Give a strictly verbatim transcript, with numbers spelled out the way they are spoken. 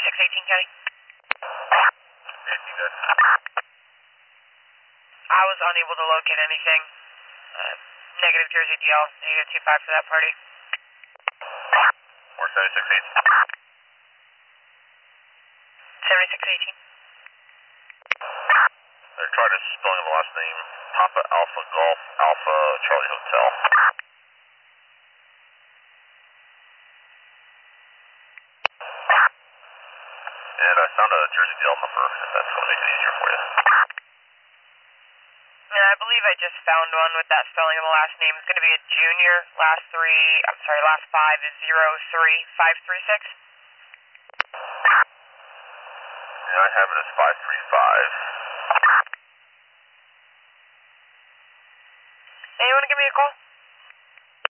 seventy-six eighteen County. eighteen good. I was unable to locate anything. Uh, negative Jersey D L, negative two five for that party. Or seventy-six eighteen. seventy-six eighteen. They're trying to spelling the last name. Papa Alpha Golf Alpha Charlie Hotel. And I found a Jersey D L number, if that's going to make it easier for you. Yeah, I believe I just found one with that spelling of the last name. It's going to be a junior. Last three, I'm sorry, last five is zero three five three six. And I have it as five three five. Anyone give me a call?